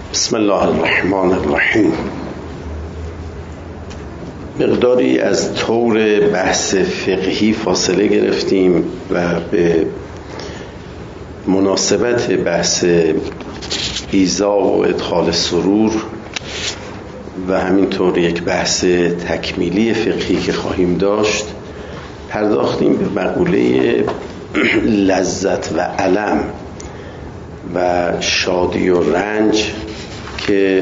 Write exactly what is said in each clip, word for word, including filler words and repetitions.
بسم الله الرحمن الرحیم. مقداری از طور بحث فقهی فاصله گرفتیم و به مناسبت بحث ایذا و ادخال سرور و همینطور یک بحث تکمیلی فقهی که خواهیم داشت پرداختیم به مقوله لذت و الم و شادی و رنج که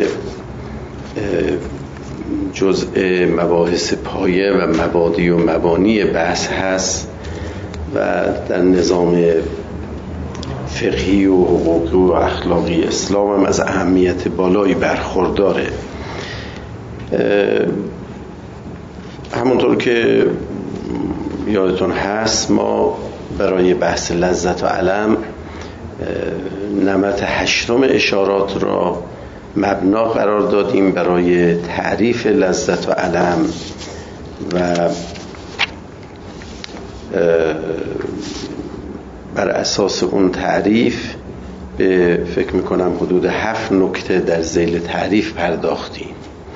جزء مباحث پایه و مبادی و مبانی بحث هست و در نظام فقهی و حقوقی و اخلاقی اسلام هم از اهمیت بالایی برخورداره. همونطور که یادتون هست ما برای بحث لذت و الم نمط هشتم اشارات را مبنا قرار دادیم برای تعریف لذت و الم و بر اساس اون تعریف به فکر میکنم حدود هفت نکته در ذیل تعریف پرداختیم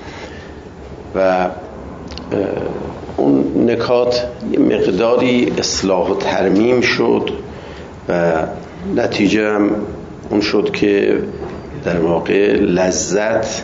و اون نکات یه مقداری اصلاح و ترمیم شد و نتیجه هم اون شد که در واقع لذت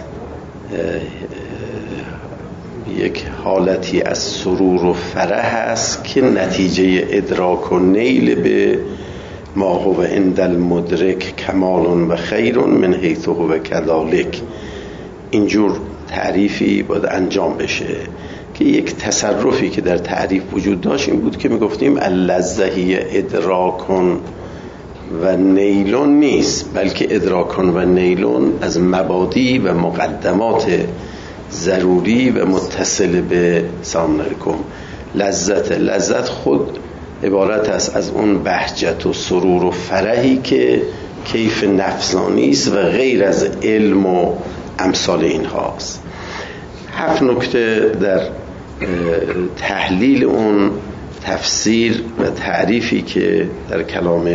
یک حالتی از سرور و فرح است که نتیجه ادراک و نیل به ما هو عند المدرک کمال و خیر من حیث هو کذالک. اینجور تعریفی باید انجام بشه که یک تصرفی که در تعریف وجود داشت این بود که میگفتیم اللذهی ادراکون و نیلون نیست، بلکه ادراکون و نیلون از مبادی و مقدمات ضروری و متصل به سلام علیکم لذت لذت خود عبارت است از اون بهجت و سرور و فرحی که کیف نفسانی است و غیر از علم و امثال این هاست. هفت نکته در تحلیل اون تفسیر و تعریفی که در کلام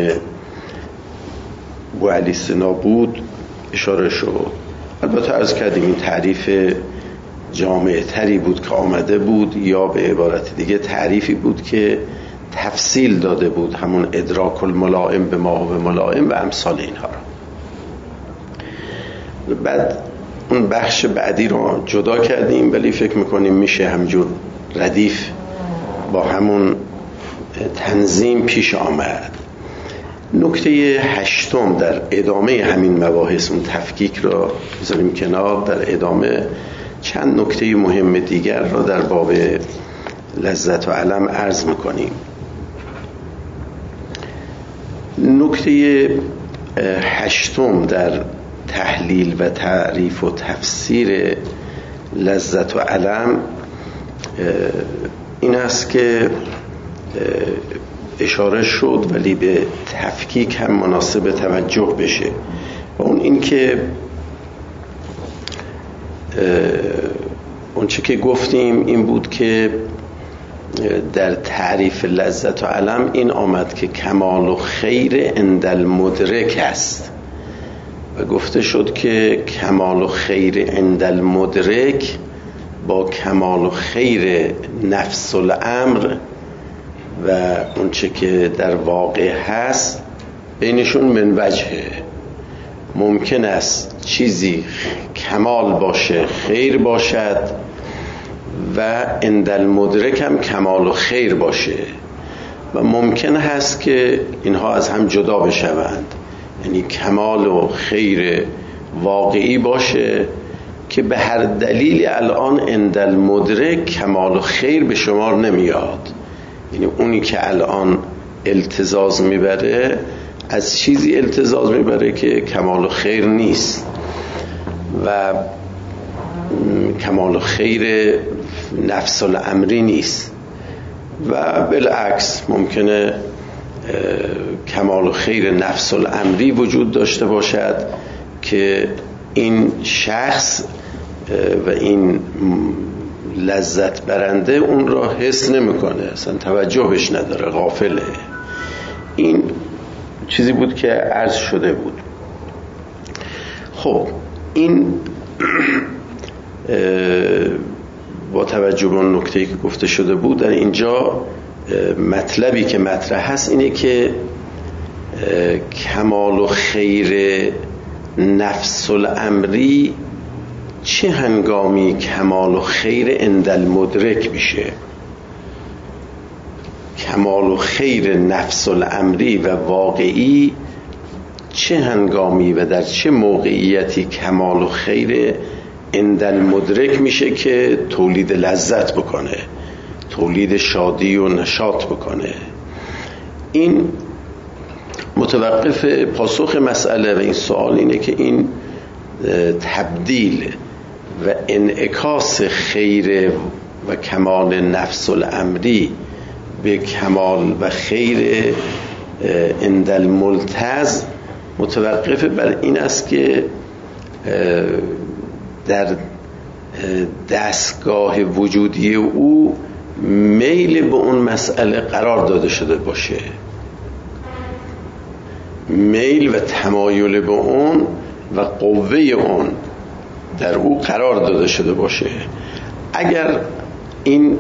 بوعلی سنا بود اشاره شد. البته عرض کردیم این تعریف جامع تری بود که آمده بود یا به عبارت دیگه تعریفی بود که تفصیل داده بود همون ادراک الملائم به ما و ملائم و امثال اینها را. بعد اون بخش بعدی رو جدا کردیم ولی فکر میکنیم میشه همجور ردیف با همون تنظیم پیش آمد. نکته هشتم در ادامه همین مباحث اون تفکیک را بذاریم کنار، در ادامه چند نکته مهم دیگر را در باب لذت و الم عرض میکنیم. نکته هشتم در تحلیل و تعریف و تفسیر لذت و الم این است که اشاره شد ولی به تفکیک هم مناسب توجه بشه و اون این که اون چه که گفتیم این بود که در تعریف لذت و الم این آمد که کمال و خیر عند المدرک است و گفته شد که کمال و خیر عند المدرک با کمال و خیر نفس الامر و اون چه که در واقع هست بینشون من وجهه. ممکن است چیزی کمال باشه خیر باشد و عند المدرک هم کمال و خیر باشه و ممکن هست که اینها از هم جدا بشوند، یعنی کمال و خیر واقعی باشه که به هر دلیلی الان عند المدرک کمال و خیر به شمار نمیاد، یعنی اونی که الان التزاز میبره از چیزی التزاز میبره که کمال و خیر نیست و کمال و خیر نفس الامری نیست و بالعکس ممکنه کمال و خیر نفس الامری وجود داشته باشد که این شخص و این لذت برنده اون را حس نمیکنه، اصلا توجه بهش نداره، غافله. این چیزی بود که عرض شده بود. خب این با توجه به اون نکته‌ای که گفته شده بود، در اینجا مطلبی که مطرح هست اینه که کمال و خیر نفس الامری چه هنگامی کمال و خیر عند المدرک میشه. کمال و خیر نفس الامری و واقعی چه هنگامی و در چه موقعیتی کمال و خیر عند المدرک میشه که تولید لذت بکنه، تولید شادی و نشاط بکنه. این متوقف پاسخ مسئله و این سوال اینه که این تبدیل و انعکاس خیر و کمال نفس الامری به کمال و خیر عند الملتز متوقف بر این است که در دستگاه وجودی او میل به اون مسئله قرار داده شده باشه، میل و تمایل به اون و قوه اون در او قرار داده شده باشه. اگر این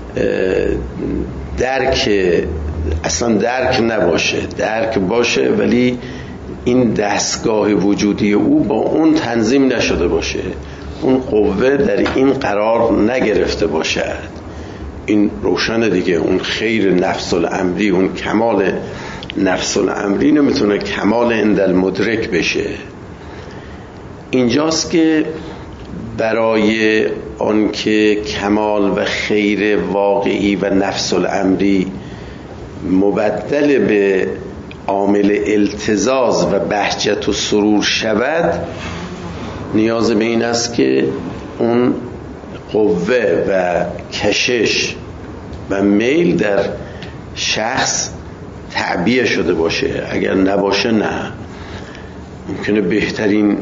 درک اصلا درک نباشه، درک باشه ولی این دستگاه وجودی او با اون تنظیم نشده باشه، اون قوه در این قرار نگرفته باشد، این روشن دیگه. اون خیر نفس الامری، اون کمال نفس الامری نمیتونه کمال عند المدرک بشه. اینجاست که برای آنکه کمال و خیر واقعی و نفس الامری مبدل به عامل التزاز و بهجت و سرور شود، نیاز به این است که اون قوه و کشش و میل در شخص تعبیه شده باشه. اگر نباشه نه، ممکنه بهترین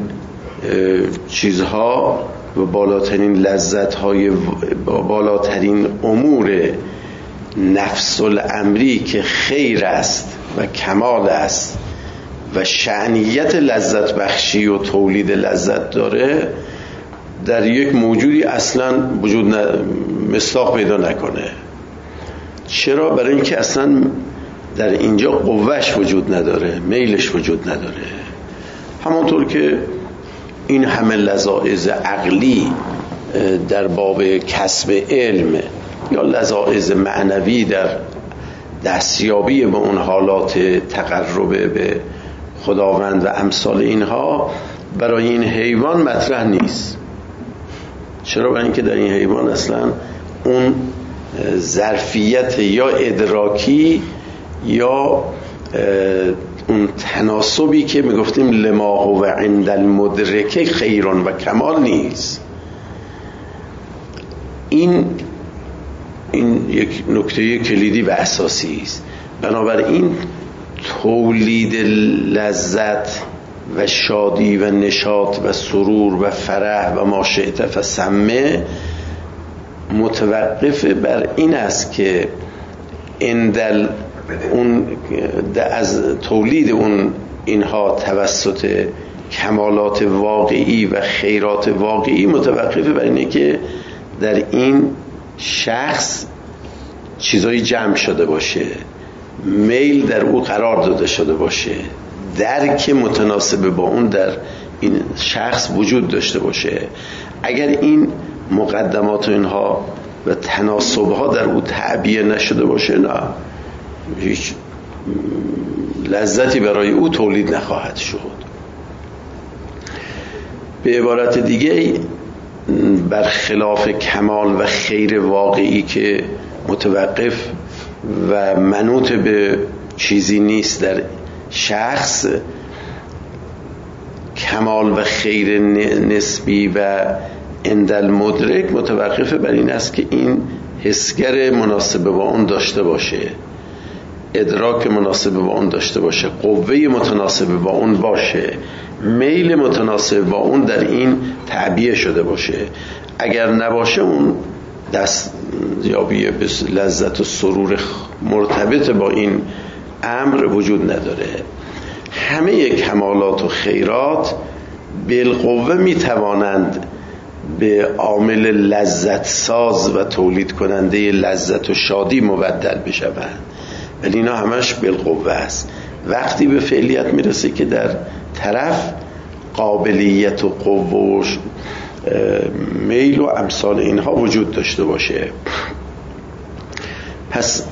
چیزها و بالاترین لذت‌های بالاترین امور نفس الامری که خیر است و کمال است و شأنیت لذت بخشی و تولید لذت داره، در یک موجودی اصلا وجود ن... مصداق پیدا نکنه. چرا؟ برای اینکه اصلا در اینجا قوهش وجود نداره، میلش وجود نداره. همانطور که این همه لذاذ عقلی در باب کسب علم یا لذاذ معنوی در دستیابی به اون حالات تقرب به خداوند و امثال اینها برای این حیوان مطرح نیست. چرا؟ برای اینکه در این حیوان اصلا اون ظرفیت یا ادراکی یا اون تناسبی که میگفتیم لما هو عند المدرک خیرون و کمال نیست. این این یک نکته کلیدی و اساسی است. بنابراین تولید لذت و شادی و نشاط و سرور و فرح و ما شئت فسمه متوقف بر این است که اندل اون از تولید اون اینها توسط کمالات واقعی و خیرات واقعی متوقف بر اینه که در این شخص چیزایی جمع شده باشه، میل در او قرار داده شده باشه، درک متناسب با اون در این شخص وجود داشته باشه. اگر این مقدمات و اینها و تناسبها در او تعبیه نشده باشه، نه، هیچ لذتی برای او تولید نخواهد شد. به عبارت دیگه برخلاف کمال و خیر واقعی که متوقف و منوط به چیزی نیست در شخص، کمال و خیر نسبی و عند المدرک متوقف بر این است که این حسگر مناسب با اون داشته باشه، ادراک مناسب با اون داشته باشه، قوه متناسب با اون باشه، میل متناسب با اون در این تعبیه شده باشه. اگر نباشه اون دستیابی به لذت و سرور مرتبط با این امر وجود نداره. همه کمالات و خیرات بالقوه میتوانند به عامل لذت ساز و تولید کننده لذت و شادی مبدل بشوند، ولی اینا همش بالقوه است. وقتی به فعلیت میرسه که در طرف قابلیت و قوه و میل و امثال اینها وجود داشته باشه. پس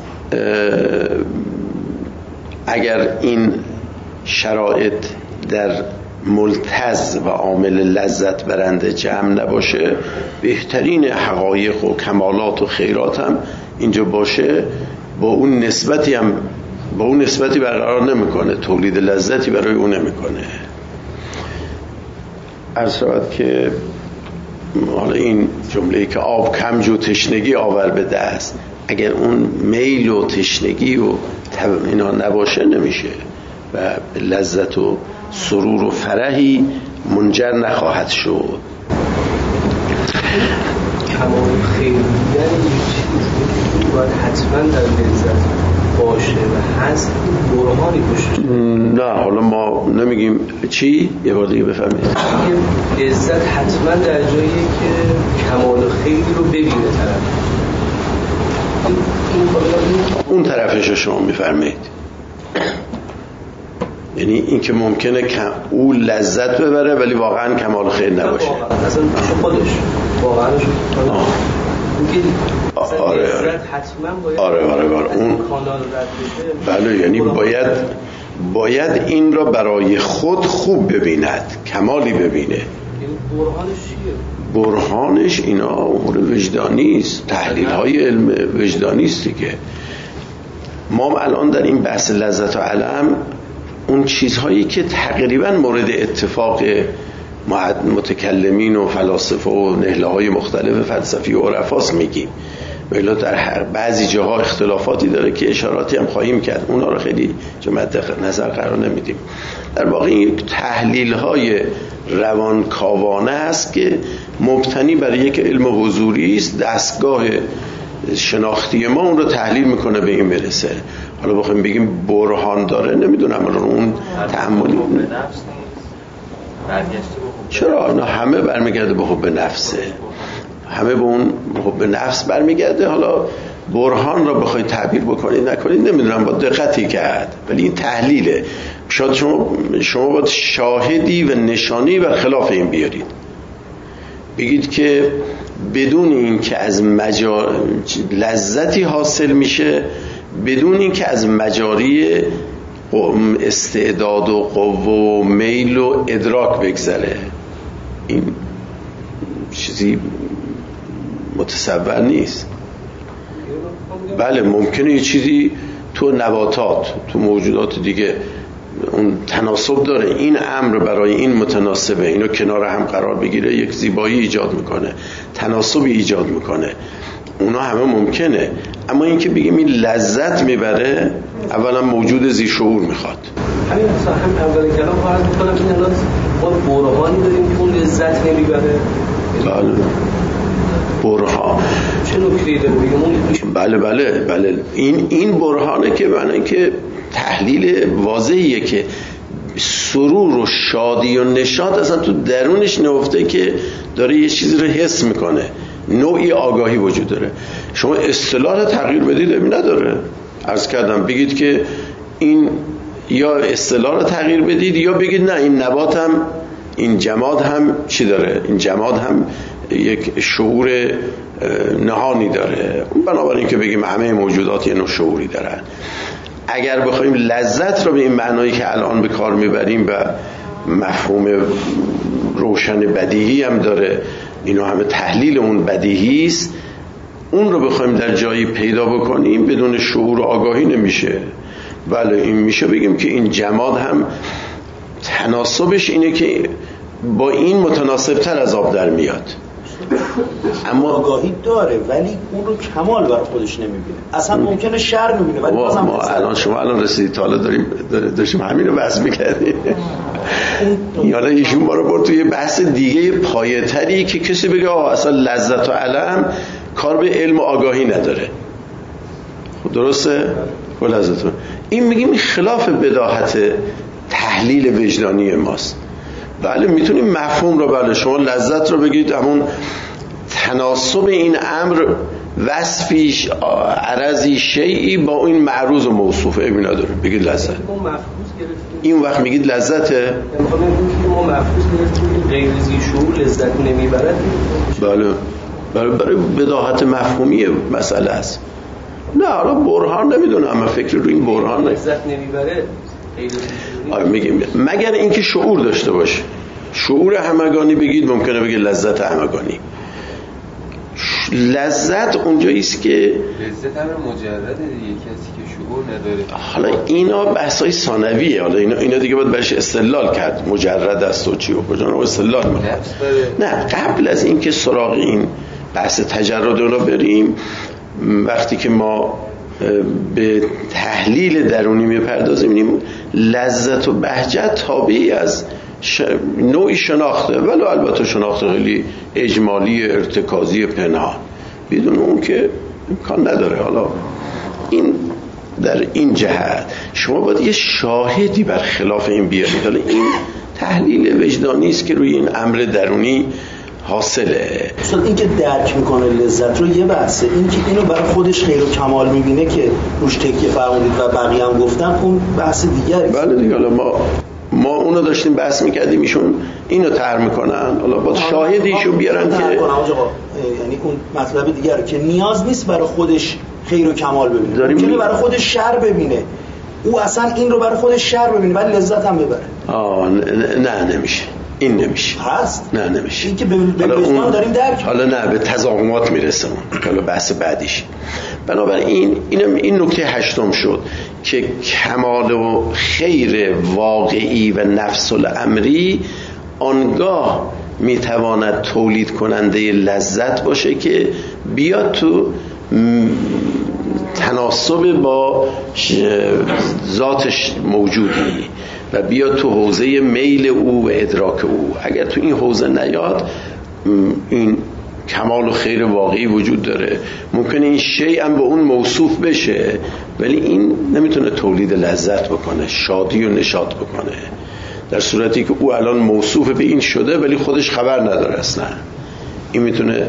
اگر این شرایط در ملتز و عامل لذت برنده جمع نباشه، بهترین حقایق و کمالات و خیرات هم اینجا باشه، با اون نسبتی هم با اون نسبتی برقرار نمیکنه، تولید لذتی برای اون نمیکنه. عرض شود که حالا این جمله‌ای که آب کم جو تشنگی آور به دست، اگر اون میل و تشنگی و اینا نباشه نمیشه و لذت و سرور و فرحی منجر نخواهد شد. کمال خیر بودن یک چیز باید حتما در لذت باشه و هست، برهانی باشه. نه حالا ما نمیگیم چی؟ یه بار دیگه بفهمید. لذت حتما در جایی که کمال خیری رو ببینه طرف. اون طرفش رو شما میفرمایید، یعنی این که ممکنه او لذت ببره ولی واقعا کمال خیر نباشه. اصلا خودش واقعا آره آره آره آره اون بله، یعنی باید باید این را برای خود خوب ببیند، کمالی ببینه. برهانش چیه؟ برهانش اینا امور وجدانی است، تحلیل های علم وجدانی است دیگه. ما الان در این بحث لذت و علم اون چیزهایی که تقریبا مورد اتفاق متکلمین و فلاسفه و نهله‌های مختلف فلسفی و عرفاست میگیم، ولی در هر بعضی جاها اختلافاتی داره که اشاراتی هم خواهیم کرد، اونا رو خیلی مد نظر قرار نمیدیم. در واقع این یک تحلیل‌های روانکاوانه است که مبتنی بر یک علم حضوری است، دستگاه شناختی ما اون رو تحلیل میکنه به این برسه. حالا بخوایم بگیم برهان داره، نمیدونم اون تعاملی چرا نه، همه برمیگرده به حب نفسه، همه به اون حب نفس برمیگرده. حالا برهان را بخواید تعبیر بکنید نکنید نمیدونم، با دقتی کرد، ولی این تحلیله. شاید شما شما باید شاهدی و نشانی بر خلاف این بیارید، بگید که بدون این که از مجار... لذتی حاصل میشه، بدون این که از مجاری استعداد و قوه و میل و ادراک بگذره، این چیزی متصور نیست. بله ممکنه یه چیزی تو نباتات، تو موجودات دیگه اون تناسب داره، این امر برای این متناسبه، اینو کنار هم قرار بگیره، یک زیبایی ایجاد میکنه، تناسبی ایجاد میکنه، اونا همه ممکنه. اما این که بگیم این لذت میبره، اولا موجود ذی شعور میخواد. همین اصلا هم اول کلام فرض میکنم این الان ما برهانی داریم که اون لذت نمیبره. بله برهان چه نکته‌ای داره بگیم؟ بله بله بله این این برهانه که معنی که تحلیل واضحیه که سرور و شادی و نشاط اصلا تو درونش نهفته که داره یه چیزی رو حس میکنه، نوعی آگاهی وجود داره. شما اصطلاح تغییر بدید این نداره. عرض کردم بگید که این یا اصطلاح رو تغییر بدید یا بگید نه این نبات هم این جماد هم چی داره، این جماد هم یک شعور نهانی داره. بنابراین که بگیم همه موجودات یه نوع شعوری دارن. اگر بخوایم لذت رو به این معنایی که الان به کار میبریم و مفهوم روشن بدیهی هم داره، اینو همه تحلیل اون بدیهی است، اون رو بخوایم در جایی پیدا بکنیم بدون شعور و آگاهی نمیشه. بله این میشه بگیم که این جماد هم تناسبش اینه که با این متناسب تر از آب در میاد، اما آگاهی داره ولی اون رو کمال برای خودش نمیبینه. اصلا ممکنه شر میبینه ولی بازم ما الان شما الان رسیدید تا حالا داریم داشتیم همین رو بحث میکردیم. حالا ایشون ما رو برد توی بحث دیگه پایه‌تری که کسی بگه آه اصلا لذت و علم کار به علم و آگاهی نداره. درسته؟ لذت این میگیم خلاف بداهت تحلیل وجدانی ماست. بله میتونیم مفهوم رو، بله شما لذت رو بگید همون تناسب این امر وصفیش عرضی شیعی با این معروض و موصوف ایبی نداره، بگید لذت. این وقت میگید لذته؟ ما مفروض گرفتیم غیر ذی شعور لذت نمیبرد. بله برای برای بداهت مفهومی مسئله است. نه حالا برهان نمیدونم، اما فکر رو این برهان نه. لذت نمیبره آره میگیم مگر اینکه شعور داشته باشه. شعور همگانی بگید ممکنه بگید لذت همگانی. لذت اونجایی است که لذت امر مجرده دیگه، کسی که شعور نداره. حالا اینا بحثای ثانویه، حالا اینا اینا دیگه باید برش استدلال کرد، مجرد است و چی و کجا رو استدلال می‌کنه. نه قبل از اینکه سراغ این بحث تجرد رو بریم، وقتی که ما به تحلیل درونی میپردازیم می‌بینیم لذت و بهجت تابعی از ش... نوعی شناخته، ولی البته شناخته خیلی اجمالی ارتکازی پنهان، بدون اون که امکان نداره. حالا این در این جهت شما باید یه شاهدی بر خلاف این بیارید. حالا این تحلیل وجدانی است که روی این امر درونی حاصله. اصلا این که درک میکنه لذت رو یه بحثه، این که اینو برای خودش خیر و کمال میبینه که روش تکیه فرمودید و بقیه هم گفتن، اون بحث دیگری. بله دیگه، حالا ما ما اونو داشتیم بحث میکردیم، ایشون اینو طرح میکنن، حالا با شاهدی ایشون بیارن که یعنی اون مطلب دیگره که نیاز نیست برای خودش خیر و کمال ببینه، ممکنه برای خودش شر ببینه، او اصلا این رو برای خودش شر ببینه ولی لذت هم ببره. آه نه نمیشه، این نمیشه. هست؟ نه نمیشه. این که به وجدان داریم درک. حالا نه به تضاهمات میرسه اون، حالا بحث بعدیش. بنابراین اینم این نکته هشتم شد که کمال و خیر واقعی و نفس الامری آنگاه میتواند تولید کننده لذت باشه که بیاد تو تناسب با ذاتش موجودی و بیاد تو حوزه میل او و ادراک او. اگر تو این حوزه نیاد، این کمال و خیر واقعی وجود داره، ممکنه این شیء هم به اون موصوف بشه ولی این نمیتونه تولید لذت بکنه، شادی و نشاط بکنه، در صورتی که او الان موصوف به این شده ولی خودش خبر نداره اصلا. این میتونه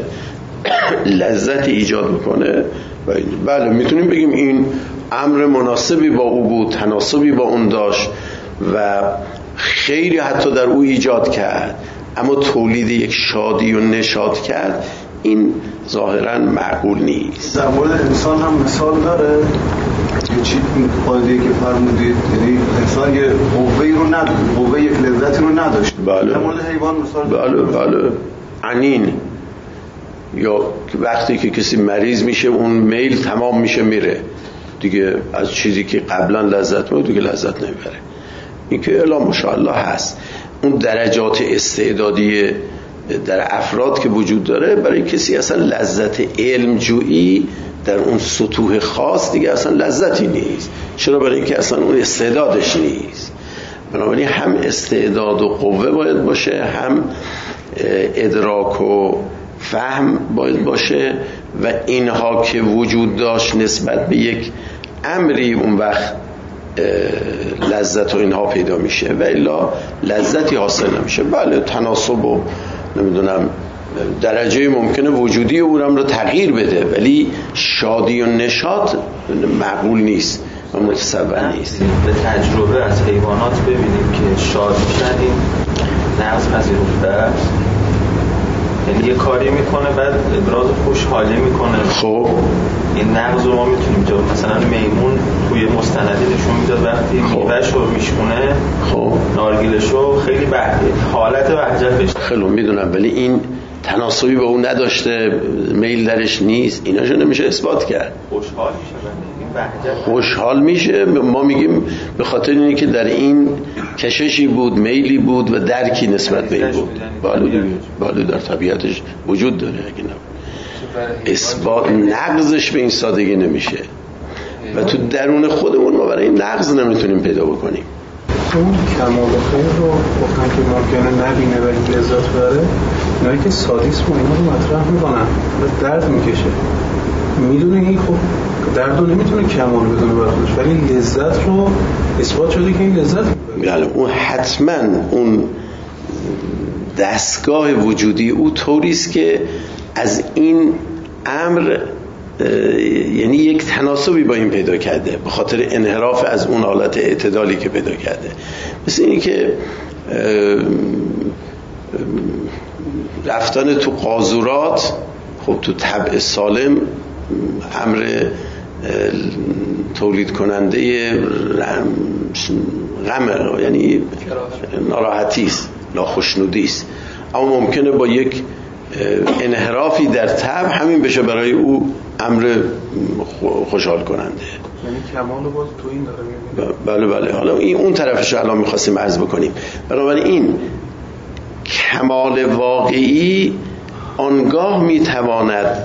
لذت ایجاد بکنه و بله میتونیم بگیم این امر مناسبی با او بود، تناسبی با اون داشت و خیلی حتی در او ایجاد کرد، اما تولید یک شادی و نشاط کرد، این ظاهراً معقول نیست. در مورد انسان هم مثال داره یه چی قاعده‌ای که فرمودید، یعنی انسان یه قوه‌ای رو نداره، قوه یک لذتی رو نداشت. بله. در مورد حیوان مثال بله بله عنین، یا وقتی که کسی مریض میشه اون میل تمام میشه میره دیگه، از چیزی که قبلا لذت می‌برد دیگه لذت نمیبره. این که الا ماشاءالله هست. اون درجات استعدادی در افراد که وجود داره، برای کسی اصلا لذت علم جویی در اون سطوح خاص دیگه اصلا لذتی نیست. چرا؟ برای اینکه اصلا اون استعدادش نیست. بنابراین هم استعداد و قوه باید باشه، هم ادراک و فهم باید باشه و اینها که وجود داشت نسبت به یک امری اون وقت لذت و اینها پیدا میشه و الا لذتی حاصل نمیشه. بله تناسب و نمیدونم درجه ممکنه وجودی او رو تغییر بده ولی شادی و نشاط معقول نیست و متصور نیست. به تجربه از حیوانات ببینیم که شاد میشن، این نقص پذیرفته است، یعنی یه کاری میکنه بعد ابراز خوشحالی میکنه. خب این نقض رو ما میتونیم جا مثلا میمون توی مستندی نشون میداد وقتی میوهش رو میشونه، خب نارگیلش رو خیلی بحث حالت وحجت بشه. خیلی میدونم ولی این تناسبی با اون نداشته، میل درش نیست، ایناشو نمیشه اثبات کرد. خوشحال میشه، خوشحال میشه. ما میگیم به خاطر اینه که در این کششی بود، میلی بود و درکی نسبت به این بود. بالو دیگه بالو در طبیعتش وجود داره. اگه نه اثبات نقضش به این سادگی نمیشه و تو درون خودمون ما برای این نقض نمیتونیم پیدا بکنیم. اون کمال و خیر رو گفتن که ممکنه نبینه ولی لذت بره، اینایی که سادیسم و اینا رو مطرح میکنن و درد میکشه، میدونه این خب درد رو نمیتونه کمال بدونه برای خودش ولی لذت رو اثبات شده که این لذت میبره. یعنی اون حتما اون دستگاه وجودی او طوریست که از این امر یعنی یک تناسبی با این پیدا کرده به خاطر انحراف از اون حالت اعتدالی که پیدا کرده. مثل اینی که رفتن تو قاذورات، خب تو طبع سالم امر تولید کننده غم، یعنی ناراحتی است، ناخوشنودی است، اما ممکنه با یک انحرافی در طبع همین بشه برای او امر خوشحال کننده. یعنی کمال باز تو این داره میبینه. بله بله، حالا این اون طرفش الان میخواستیم عرض بکنیم. بنابراین کمال واقعی آنگاه میتواند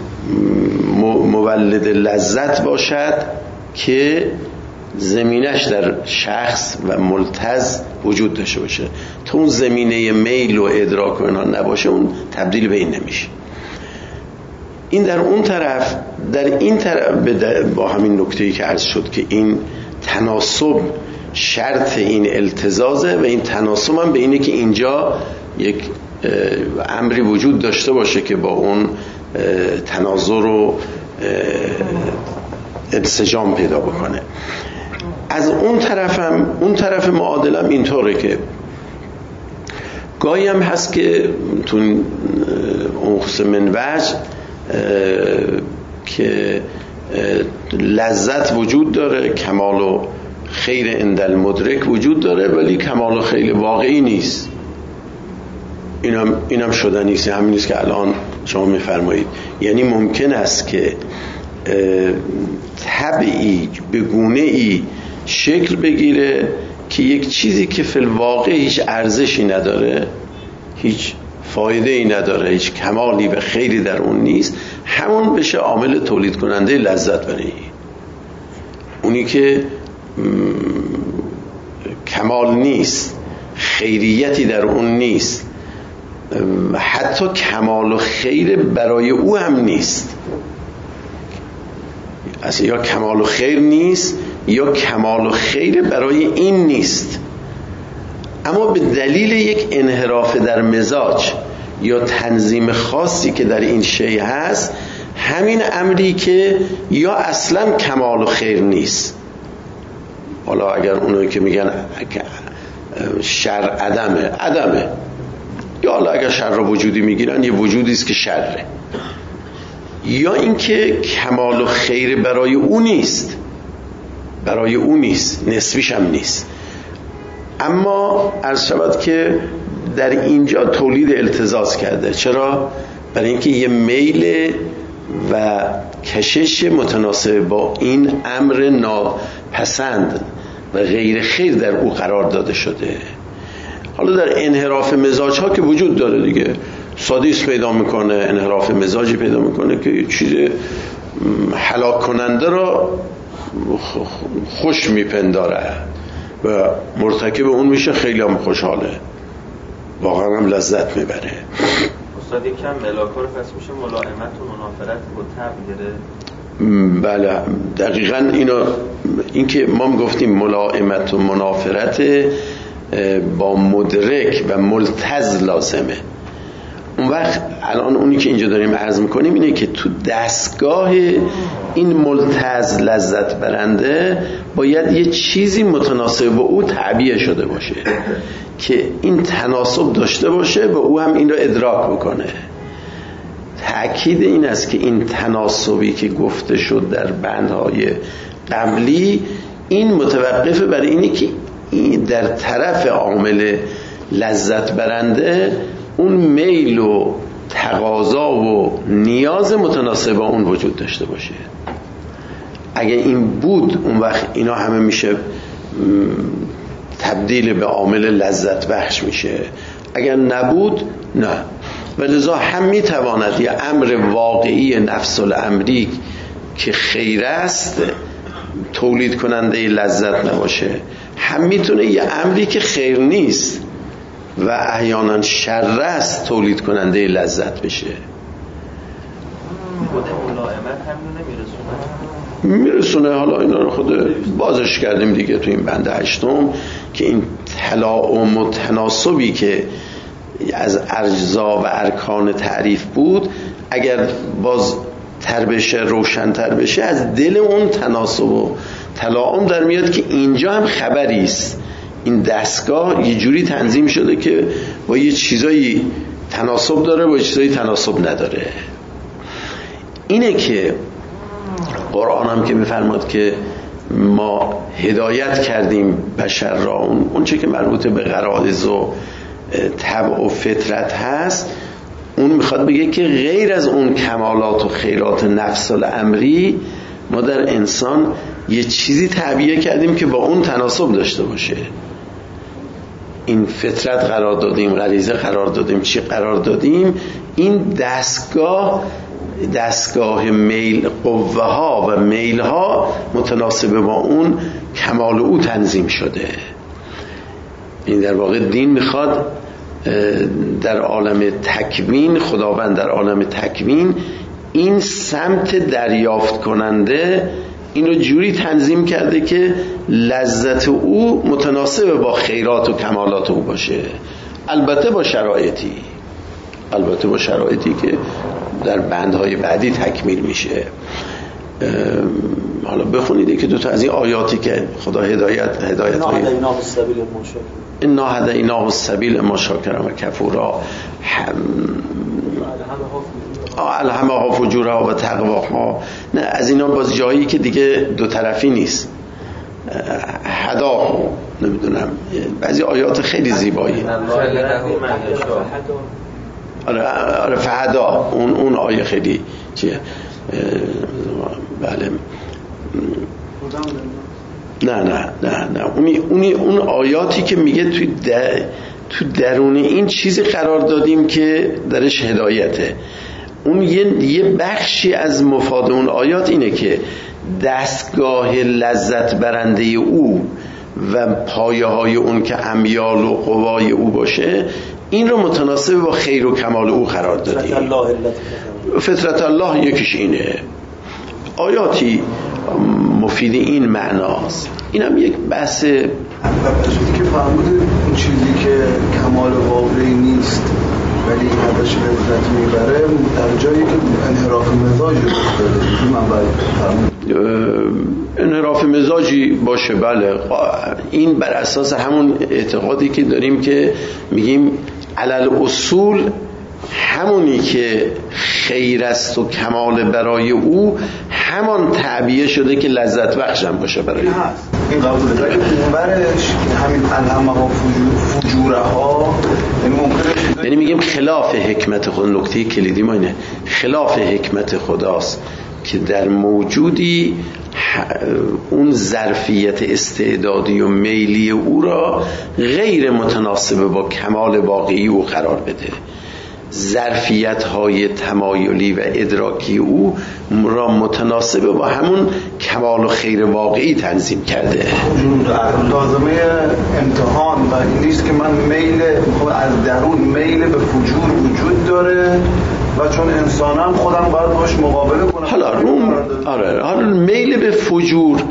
مولد لذت باشد که زمینش در شخص و ملتز وجود داشته باشه. تا اون زمینه میل و ادراک و اینا نباشه، اون تبدیل به این نمیشه. این در اون طرف. در این طرف با همین نکته‌ای که عرض شد که این تناسب شرط این التزازه و این تناسب هم به اینه که اینجا یک امری وجود داشته باشه که با اون تناظر و انسجام پیدا بکنه. از اون طرفم اون طرف معادلم اینطوره که گاهی هم هست که تو اون خصوص منوج که لذت وجود داره، کمال و خیر اندل مدرک وجود داره، ولی کمال و خیر واقعی نیست. اینم اینم شده نیست. همین نیست که الان شما میفرمایید. یعنی ممکن است که طبعی به گونه‌ای شکل بگیره که یک چیزی که فی الواقع هیچ ارزشی نداره، هیچ فایده ای نداره، هیچ کمالی و خیری در اون نیست، همون بشه عامل تولید کننده لذت برای اونی که کمال نیست، خیریتی در اون نیست، حتی کمال و خیر برای او هم نیست. اصلا یا کمال و خیر نیست یا کمال و خیر برای این نیست، اما به دلیل یک انحراف در مزاج یا تنظیم خاصی که در این شیء هست، همین امری که یا اصلا کمال و خیر نیست، حالا اگر اونایی که میگن شر عدمه عدمه، یا حالا اگر شر را وجودی میگیرن یه وجودی است که شره، یا اینکه کمال و خیر برای او نیست، برای او نیست، نسبیش هم نیست. اما عرض شود که در اینجا تولید التزاز کرده. چرا؟ برای اینکه یه میل و کشش متناسب با این امر ناپسند و غیر خیر در او قرار داده شده. حالا در انحراف مزاج ها که وجود داره دیگه، سادیسم پیدا میکنه، انحراف مزاجی پیدا میکنه که یه چیز هلاک کننده را خوش میپنداره و مرتکب اون میشه، خیلی هم خوشحاله، واقعا هم لذت میبره. استاد یکم ملاکار پس میشه ملائمت و منافرت با طبع گره. بله دقیقاً اینا، این که ما میگفتیم ملائمت و منافرت با مدرک و ملتز لازمه. اون وقت الان اونی که اینجا داریم عرض میکنیم اینه که تو دستگاه این ملتز لذت برنده باید یه چیزی متناسب با او تعبیه شده باشه که این تناسب داشته باشه و او هم این رو ادراک بکنه. تأکید این است که این تناسبی که گفته شد در بندهای قبلی، این متوقفه برای اینی که در طرف عامل لذت برنده اون میل و تقاضا و نیاز متناسب با اون وجود داشته باشه. اگه این بود اون وقت اینا همه میشه تبدیل به عامل لذت بخش میشه، اگر نبود نه. ولذا هم میتواند یه امر واقعی نفس الامری که خیر است تولید کننده لذت نباشه، هم میتونه یه امری که خیر نیست و احیانا شر است تولید کننده لذت بشه. خود ملائمت همینو نمیرسونه؟ میرسونه. حالا اینا رو خود بازش کردیم دیگه تو این بند هشتم که این تلاؤم و تناسبی که از اجزا و ارکان تعریف بود اگر باز تر بشه، روشن‌تر بشه، از دل اون تناسب و تلاؤم در میاد که اینجا هم خبری است. این دستگاه یه جوری تنظیم شده که با یه چیزایی تناسب داره، با یه چیزایی تناسب نداره. اینه که قرآن هم که میفرماد که ما هدایت کردیم بشر را، اون اون چه که مربوط به غرایز و طبع و فطرت هست، اون میخواد بگه که غیر از اون کمالات و خیرات نفس الامری ما در انسان یه چیزی تعبیه کردیم که با اون تناسب داشته باشه. این فطرت قرار دادیم، غریزه قرار دادیم، چی قرار دادیم؟ این دستگاه دستگاه میل، قوه ها و میل ها متناسب با اون کمال او تنظیم شده. این در واقع دین میخواد در عالم تکوین، خداوند در عالم تکوین این سمت دریافت کننده این رو جوری تنظیم کرده که لذت او متناسب با خیرات و کمالات او باشه، البته با شرایطی البته با شرایطی که در بندهای بعدی تکمیل میشه. حالا بخونید که دو تا از این آیاتی که خدا هدایت هدایت های انا هدیناه السبیل اما شاکرا و کفورا الهمها فجورها و تقواها، نه از اینا باز جایی که دیگه دو طرفی نیست. هدا نمیدونم بعضی آیات خیلی زیبایی. آره آره فهدا، اون اون آیه خیلی چیه؟ بله نه نه نه نه اونی اونی اون آیاتی که میگه توی در تو درون این چیزی قرار دادیم که درش هدایته. اون یه یه بخشی از مفاد اون آیات اینه که دستگاه لذت برنده او و پایه های اون که امیال و قوای او باشه، این رو متناسب با خیر و کمال او قرار دادیم. فطرت الله یکیش اینه. آیاتی مفید این معناست. این هم یک بحث چیزی که فرموده اون چیزی که کمال واقعی نیست ولی ازش لذت میبره در جایی که انحراف مزاجی داره. من باید انحراف مزاجی باشه، بله. این بر اساس همون اعتقادی که داریم که میگیم علل اصول همونی که خیر است و کمال برای او همان تعبیه شده که لذت بخش هم باشه برای او. این قبول داره که اونورش همین الهمها فجوره ها ممکنه، یعنی میگیم خلاف حکمت خود. نکته کلیدی ما اینه، خلاف حکمت خداست که در موجودی اون ظرفیت استعدادی و میلی او را غیر متناسب با کمال واقعی او قرار بده. ظرفیت های تمایلی و ادراکی او را متناسب با همون کمال و خیر واقعی تنظیم کرده. لازمه امتحان و این نیست که من میل از درون میل به فجور وجود داره و چون انسانم خودم باید باش مقابله کنم. حالا اون آره حالا میل به فجور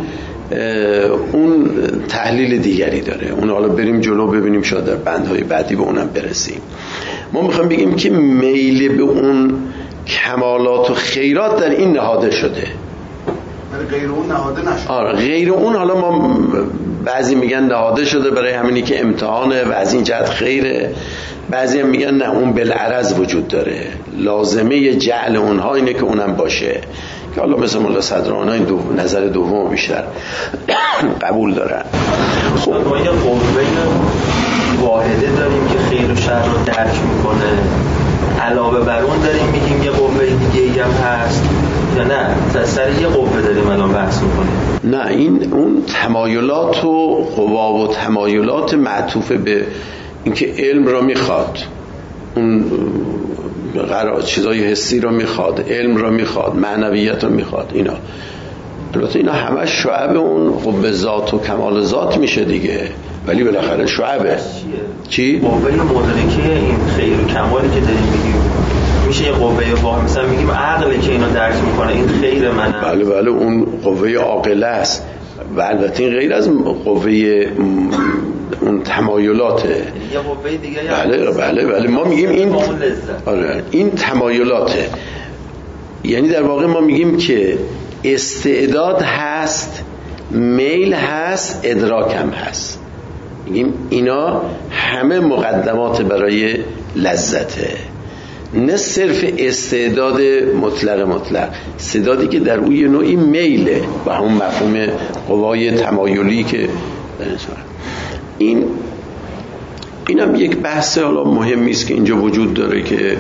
اون تحلیل دیگری داره، اون حالا بریم جلو ببینیم، شاید در بندهای بعدی به اونم برسیم. ما میخوام بگیم که میل به اون کمالات و خیرات در این نهاده شده، غیر اون نهاده نشده. آره غیر اون حالا ما بعضی میگن نهاده شده برای همینی که امتحانه و از این جهت خیره، بعضی هم میگن نه اون بالعرض وجود داره، لازمه جعل اونها اینه که اونم باشه، که حالا مثل مولا صدرانه این دو نظر دوم بیشتر قبول دارن. خب ما یه قوه واحده داریم که خیر و شر رو درک میکنه، علاوه بر اون داریم میگیم یه قوه دیگه هم هست یا نه تا سر یه قوه داریم الان بحث میکنیم؟ نه، این اون تمایلات و قوا و تمایلات معطوف به اینکه علم رو میخواد، اون قرار چیزای حسی رو میخواد، علم رو میخواد، معنویت رو میخواد، اینا البته اینا همه شعب اون قوه ذات و کمال ذات میشه دیگه، ولی بالاخره شعبه. چی؟ قوه مدرکه این خیر و کمالی که داریم میگیم میشه یه قوه واحد، مثلا میگیم عقلی که اینو درک میکنه این خیر منه. بله بله اون قوه عاقله است و البته این غیر از قوه اون تمایلاته. یه قوه دیگه. بله بله بله ما میگیم این آره این تمایلاته. یعنی در واقع ما میگیم که استعداد هست، میل هست، ادراکم هست. میگیم اینا همه مقدمات برای لذته، نه صرف استعداد مطلق مطلق، استعدادی که در اون یه نوعی میله و همون مفهوم قوای تمایلی که این اینم یک بحث حالا مهمی است که اینجا وجود داره که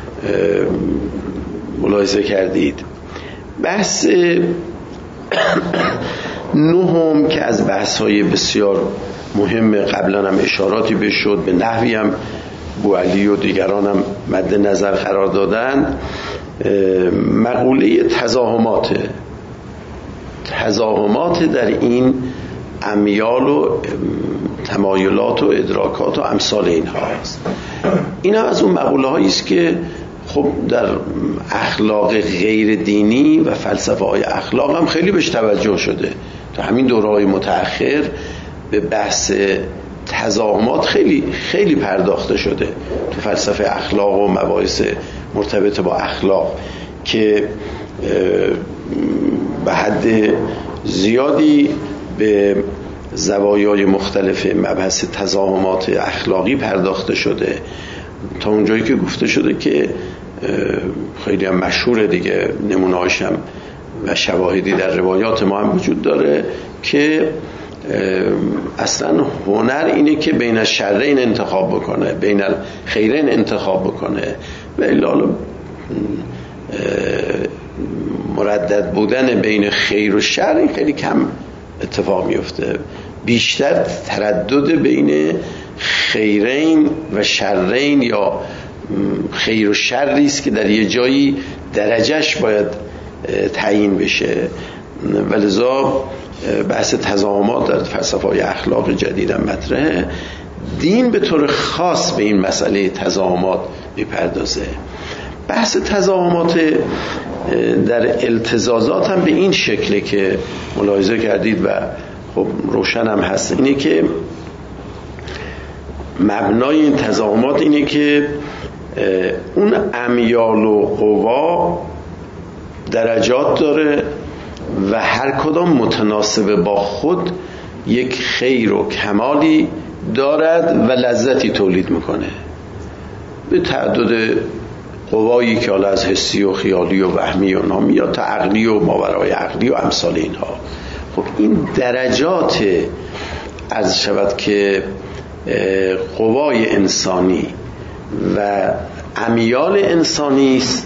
ملاحظه کردید. بحث نهم که از بحث‌های بسیار مهم، قبلا هم اشاراتی بهش شد، به نحوی هم بوعلی و دیگران هم مد نظر قرار دادن، مقوله تزاحمات تزاحمات در این امیال و تمایلات و ادراکات و امثال اینها است. این هم از اون مقوله هایی است که خب در اخلاق غیر دینی و فلسفه های اخلاق هم خیلی بهش توجه شده. تا همین دوره‌های متأخر به بحث تزاحمات خیلی خیلی پرداخته شده تو فلسفه اخلاق و مباحث مرتبط با اخلاق که به حد زیادی به زوایای مختلف مبحث تزاحمات اخلاقی پرداخته شده، تا اونجایی که گفته شده که خیلی هم مشهوره دیگه، نمونه‌هاش هم و شواهدی در روایات ما هم وجود داره که اصلا هنر اینه که بین الشرین انتخاب بکنه، بین الخیرین انتخاب بکنه. و الا مردد بودن بین خیر و شر این خیلی کم اتفاق میفته، بیشتر تردد بین خیرین و شرین یا خیر و شری است که در یه جایی درجهش باید تعیین بشه. ولذا بحث تزاحمات در فلسفه‌های اخلاق جدید هم مطرحه. دین به طور خاص به این مسئله تزاحمات میپردازه. بحث تزاحمات در التزازات هم به این شکله که ملاحظه کردید و خب روشن هم هست، اینه که مبنای این تزاحمات اینه که اون امیال و قوا درجات داره و هر کدام متناسب با خود یک خیر و کمالی دارد و لذتی تولید میکنه به تعدد قوایی که حالا از حسی و خیالی و وهمی و نامی یا تا عقلی و ماورای عقلی و امثال اینها. خب این درجات از شود که قوای انسانی و امیال انسانی است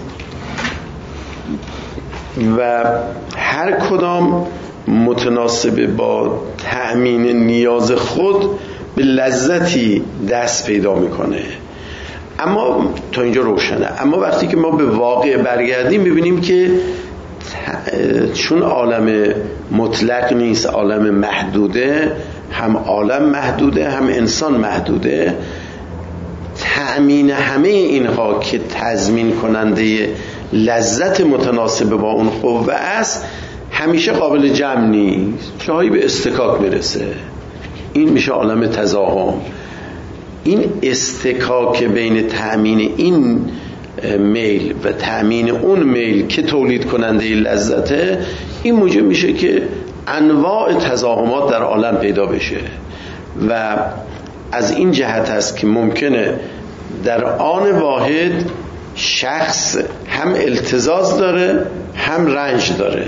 و هر کدام متناسب با تأمین نیاز خود به لذتی دست پیدا میکنه. اما تا اینجا روشنه. اما وقتی که ما به واقع برگردیم میبینیم که چون عالم مطلق نیست، عالم محدوده، هم عالم محدوده هم انسان محدوده، تأمین همه اینها که تضمین کننده لذت متناسب با اون قوه است همیشه قابل جمع نیست، جایی به استکاک میرسه. این میشه عالم تزاحم. این استکاک بین تأمین این میل و تأمین اون میل که تولید کننده لذته، این موجب میشه که انواع تزاحمات در عالم پیدا بشه و از این جهت است که ممکنه در آن واحد شخص هم التزاز داره هم رنج داره.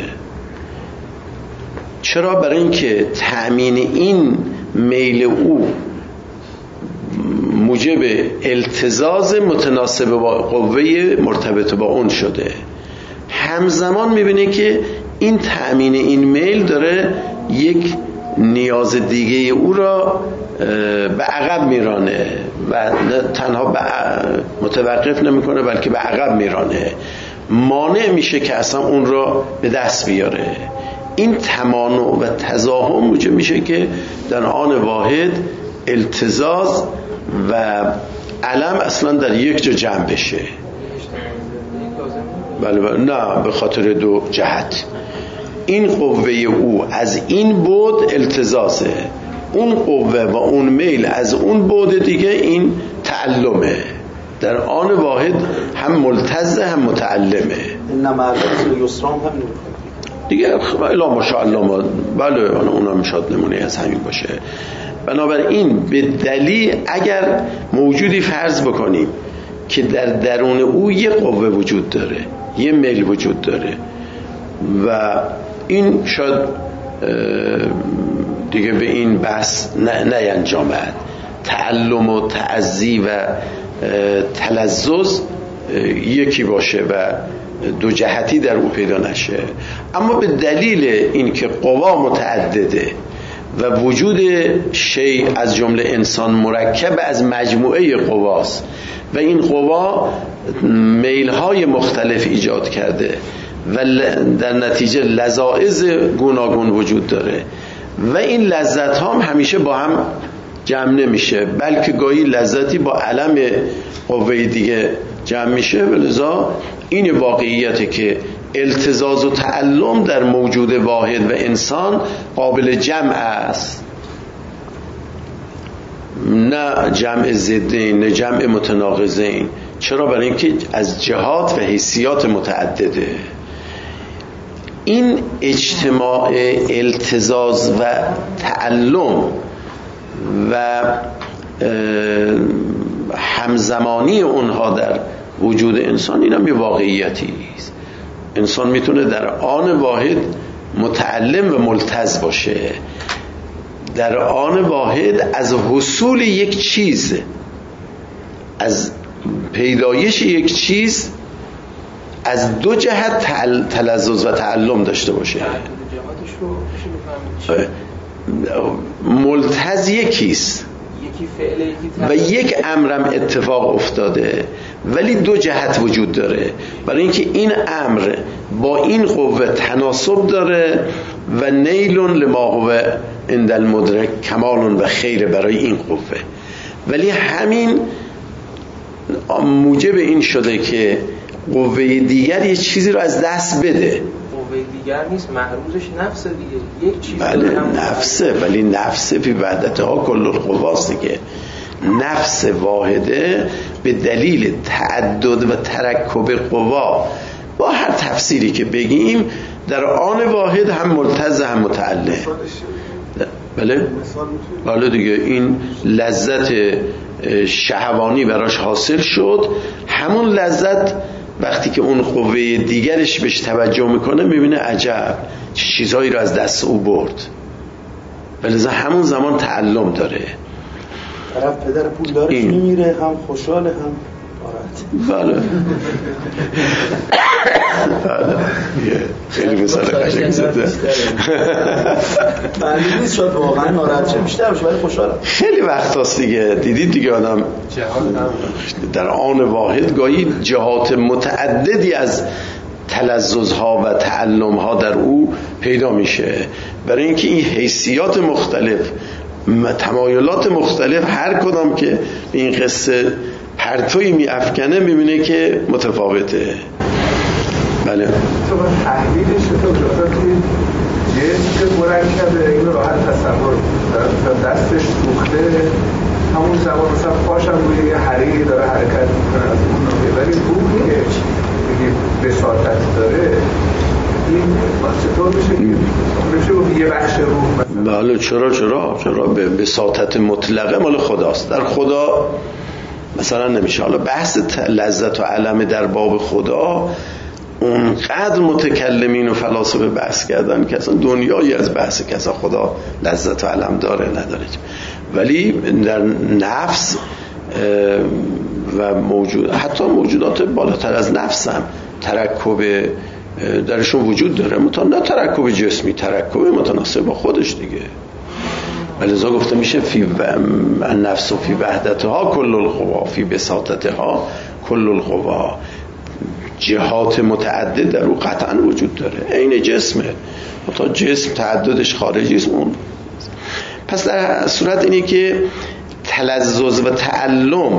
چرا؟ برای اینکه تأمین این میل او موجب التزاز متناسب با قوه مرتبط با اون شده. همزمان میبینه که این تأمین این میل داره یک نیاز دیگه او را به عقب میرانه و تنها متوقف نمیکنه بلکه به عقب میرانه، مانع میشه که اصلا اون را به دست بیاره. این تمانع و تزاحم موجب میشه که در آن واحد التزاز و علم اصلا در یک جا جمع بشه. بله بله نه، به خاطر دو جهت. این قوه او از این بود التزازه، اون قوه و اون میل از اون بعد دیگه این تعلمه، در آن واحد هم ملتزه هم متعلمه. این نمرد یسرام هم دیگه الا ماشاءالله. بله اون هم شاید نمونه از همین باشه. بنابراین به دلیل اگر موجودی فرض بکنیم که در درون او یه قوه وجود داره، یه میل وجود داره و این شاید دیگه به این بحث نینجامد، تعلم و تعزی و تلذذ یکی باشه و دو جهتی در او پیدا نشه، اما به دلیل اینکه قوا متعدده و وجود شیء از جمله انسان مرکب از مجموعه قواست و این قوا میل‌های مختلف ایجاد کرده و در نتیجه لذائذ گوناگون وجود داره و این لذت ها هم همیشه با هم جمع نمیشه، بلکه گاهی لذتی با علم قوه دیگه جمع میشه. ولذا این واقعیته که التزاز و تعلم در موجود واحد و انسان قابل جمع است، نه جمع ضدین، نه جمع متناقضین. چرا؟ برای اینکه از جهات و حیثیات متعدده. این اجتماع التزاز و تعلم و همزمانی اونها در وجود انسان، این هم یه واقعیتی است. انسان میتونه در آن واحد متعلم و ملتز باشه، در آن واحد از حصول یک چیز، از پیدایش یک چیز از دو جهت تلذذ و تعلم داشته باشه. ملتز یکیست و یک امرم اتفاق افتاده ولی دو جهت وجود داره، برای اینکه این امر با این قوه تناسب داره و نیل لما هو عند المدرک کمال و خیر برای این قوه، ولی همین موجب این شده که قوه دیگر یه چیزی رو از دست بده. قوه دیگر نیست، محروزش نفسه دیگه، یک چیز. بله نفسه، ولی نفسه فی وحدتها کل القواست دیگه. نفس واحده به دلیل تعدد و ترکب قوا با هر تفسیری که بگیم در آن واحد هم ملتز هم متعلم. بله بله دیگه، این لذت شهوانی براش حاصل شد، همون لذت وقتی که اون قوه دیگرش بهش توجه میکنه میبینه عجب چه چیزهایی رو از دست او برد، ولذا همون زمان تعلم داره. طرف پدر پول دارش میمیره، هم خوشحاله هم ناراحت. بله خیلی مثال قشنگ زده. معلوم نیست شاید واقعا ناراحت شه بیشتر باشه ولی خوشحالم. خیلی وقت هست دیگه دیدید دیگه آدم در آن واحد گاهی جهات متعددی از تلذذها و تعلمها در او پیدا میشه، برای اینکه این حیثیات مختلف، تمایلات مختلف، هر کدام که این قصه پرتوی می افکنه میبینه که متفاوته. بله تو تحلیلش تو جزا که جسم مرکبه، اینو راحت تصور تا دستش سوخته همون زمان مثلا پاشم روی یه حریقی داره حرکت میکنه از اون نوعی، ولی روح که دیگه بساطت داره این چطور میشه که میشه یه بخش روح؟ بله چرا چرا چرا به بساطت مطلقه مال خداست. در خدا مثلا نمیشه. حالا بحث لذت و علم در باب خدا اونقدر متکلمین و فلاسفه بحث کردن که اصلا دنیایی از بحث که اصلا خدا لذت و علم داره نداره، ولی در نفس و موجود حتی موجودات بالاتر از نفس هم ترکب درشون وجود داره، متا نه ترکب جسمی، ترکب متناسب با خودش دیگه. ولذا گفته میشه فی و... النفس و فی وحدتها کل القوا فی بساطتها کل القوا، جهات متعدد در او قطعا وجود داره، عین جسمه، متا جسم تعددش خارجی است. اون پس در صورت اینه که تلذذ و تعلم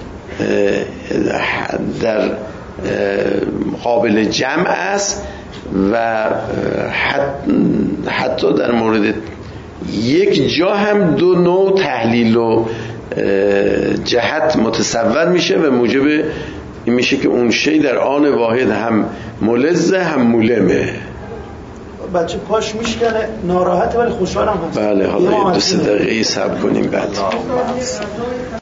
در قابل جمع است و حتی در مورد یک جا هم دو نوع تحلیل و جهت متصور میشه و موجب این میشه که اون شی در آن واحد هم ملزه هم مولمه. بچه پاش میشکنه ناراحته ولی خوشحالم هست. بله حالا دو سه دقیقه صبر کنیم بعد.